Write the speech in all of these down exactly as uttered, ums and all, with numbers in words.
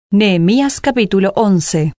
Nehemías capítulo once.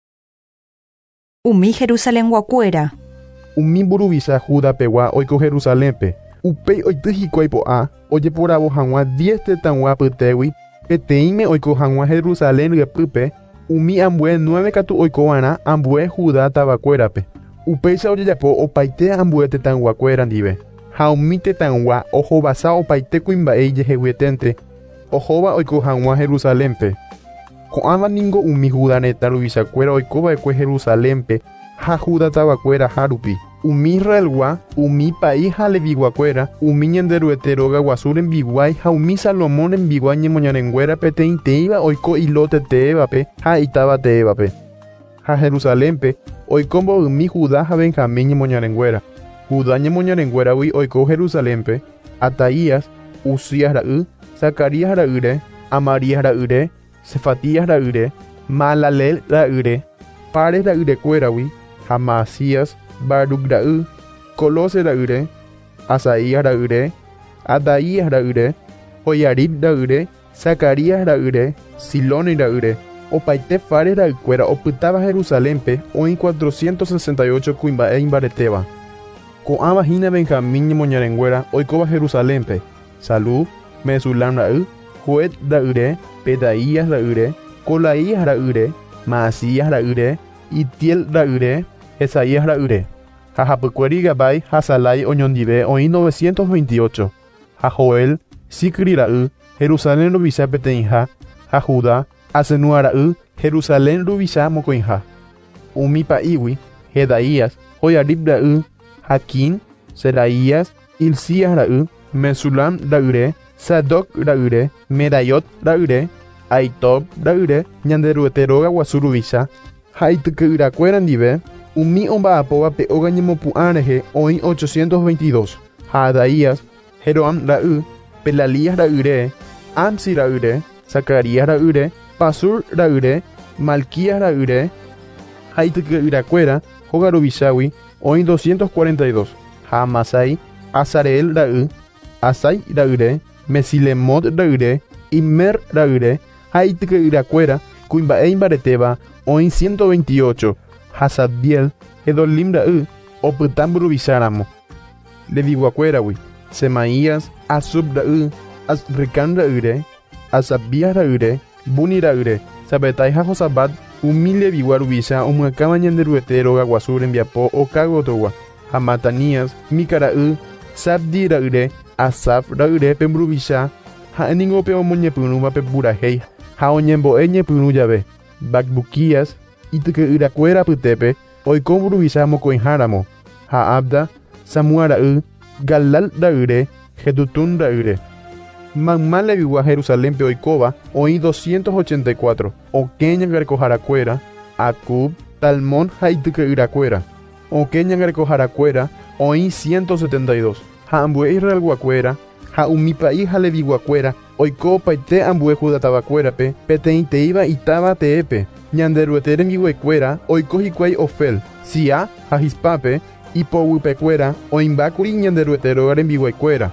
Umi Jerusalén guakuera. Umi burubisa Judá pewa oiko Jerusalénpe. Upei oityhikuái po'a ojeporavo hag̃ua diez tetãgua pytégui peteĩme oiko hag̃ua Jerusalén ryepýpe. Umi ambue nueve katu oikova'erã ambue Judá tavakuérape. Upéicha ojejapo opaite ambue tetãnguakuéra ndive. Ha umi tetãngua ohovasa opaite kuimba'e ijeheguyetente. Ohóva oiko hag̃ua Jerusalénpe. Ko'ãva ningo umi Judá reta ruvichakuéra oikova'ekue Jerusalénpe ha Judá tavakuéra hárupi. Umi Israelgua, umi pa'i ha leviguakuéra, umi ñanderuete róga guasu rembiguái ha umi Salomón rembiguái ñemoñarenguéra peteĩteĩva oiko iloteteévape ha itavateévape. Ha Jerusalénpe oiko mboymi Judá ha Benjamín ñemoñarenguéra. Judá ñemoñarenguéragui oiko Jerusalénpe Ataías, Uzías ra'y, Zacarías ra'ýre, Amarías ra'ýre, Sefatías ra'ýre, Malaleel ra'ýre, Pares ra'yrekuéragui, ha Maasías, Baruc ra'y, Kolose ra'ýre, Asaías ra'ýre, Adaías ra'ýre, Joiarib ra'ýre, Zacarías ra'ýre, Siloni ra'ýre. Opaite Fares ra'ykuéra opytáva Jerusalénpe oĩ cuatrocientos sesenta y ocho kuimba'e imbaretéva. Ko'ãva hína Benjamín ñemoñarenguéra oikóva Jerusalénpe. Salú, Mesulam ra'y, Joed ra'ýre, Pedaías ra'ýre, Kolaías ra'ýre, Maasías ra'ýre, Itiel ra'ýre, Esaías ra'ýre. Ha hapykuéri Gabai ha Salai oñondive oĩ novecientos veintiocho. Ha Joel, Zicri ra'y, Jerusalén ruvicha peteĩha. Ha Judá, Asenua ra'y, Jerusalén ruvicha mokõiha. Umi pa'ígui, Jedaías, Joiarib ra'y, Jaquín, Seraías, Hilcías ra'y, Mesulam ra'ýre, Sadoc ra'ýre, Merayot ra'ýre, Aitob ra'ýre, ñanderuete róga guasu ruvicha. Ha ityky'yrakuéra ndive, umi omba'apóva pe óga ñemopu'ã rehe oĩ ochocientos veintidós. Ha Adaías, Jeroam ra'y, Pelalías ra'ýre, Amsi ra'ýre, Zacarías ra'ýre, Pasur ra'ýre, Malquías ra'ýre. Ha ityky'yrakuéra hóga ruvichágui oĩ doscientos cuarenta y dos. Ha Amasai, Azareel ra'y, Asai ra'ýre, Mesilemot ra'ýre, Immer ra'ýre. Ha ityky'yrakuéra kuimba'e imbaretéva oĩ ciento veintiocho. Ha Zabdiel, Edolim ra'y, opyta mburuvicharamo. Leviguakuéragui, Semaías, Asub ra'y, Azricán ra'ýre, Asabías ra'ýre, Buni ra'ýre. Sabetai ha Josabat umi levigua ruvicha omy'akáva ñanderuete róga guasu rembiapo okágotogua. Ha Matanías, Mika ra'y, Zabdi ra'ýre, Asaf ra'ýre pe mburuvicha. Ha'éniko omoñepyrũva pe purahéi ha oñembo'e ñepyrũ jave. Bakbuquías, ityky'yrakuéra pytépe oiko mburuvicha mokõiháramo. Ha Abda, Samua ra'y, Galal ra'ýre, Jetutún ra'ýre. Mayma levigua Jerusalénpe oikóva oĩ doscientos ochenta y cuatro. Okẽ ñangarekoharakuéra, Akub, Talmón ha ityky'yrakuéra. Okẽ ñangarekoharakuéra oĩ ciento setenta y dos. Ha ambue Israelguakuéra ha umi pa'i ha leviguakuéra oiko opaite ambue Judá tavakuérape peteĩteĩva itavateépe. Ñanderuete rembiguaikuéra oiko hikuái Ofel, Sia ha Hispápe ipovypekuéra oĩmbákuri ñanderuete róga rembiguaikuéra.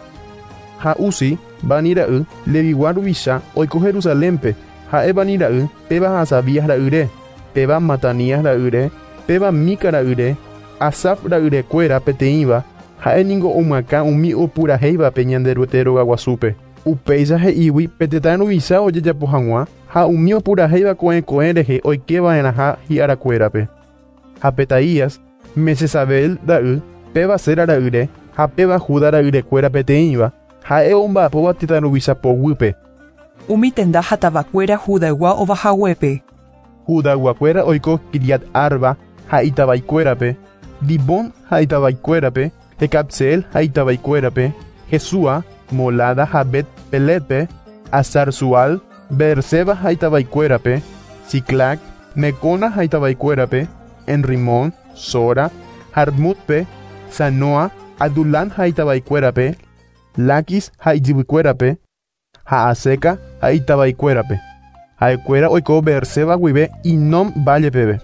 Ha Uzi, Bani ra'y, levigua ruvicha oiko Jerusalénpe. Ha'e Bani ra'y, péva Hasabías ra'ýre, péva Matanías ra'ýre, péva Mika ra'ýre, Asaf ra'yrekuéra peteĩva. Ha'éniko omyaka umi opurahéivape ñanderuete róga guasúpe. Upéicha he'ígui petetã ruvicha ojejapo hag̃ua ha umi opurahéiva ko'ẽko'ẽ rehe oikeva'erã ha hi'arakuérape. Ha Petaías, Mesesabel ra'y, péva Sera ra'ýre ha péva Judá ra'yrekuéra peteĩva. Ha'e omba'apóva tetã ruvicha poguýpe. Umi tenda ha tavakuéra Judágua ovahaguépe. Judáguakuéra oiko Kiriat Arba ha itavaikuérape, Dibón ha itavaikuérape, Hekabseel ha itavaikuérape, Jesúa, Molada ha Bet Peletpe, Azar-Sual, Beerseba ha itavaikuérape, Siclac, Mecona ha itavaikuérape, Enrimón, Sora, Jarmutpe, Sanoa, Adulam ha itavaikuérape, Laquis ha ijyvykuérape, ha Aseca ha itavaikuérape. Ha'ekuéra oiko Beerseba guive Inom Vallepeve.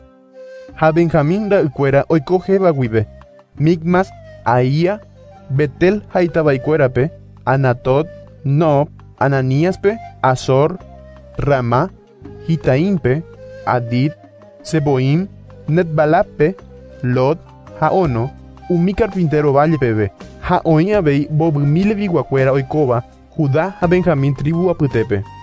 Ha Benjamín ra'ykuéra oiko Geba guive, Micmas, Aía, Betel ha itavaikuérape, Anatot, Nob, Ananíaspe, Azor, Ramá, Gitaimpe, Adid, Seboim, Netbalape, Lot, Jaono, umi carpintero valle pebe, Jaoin abei bob mil viguacuera oikova, Judá a Benjamín tribu apytépe.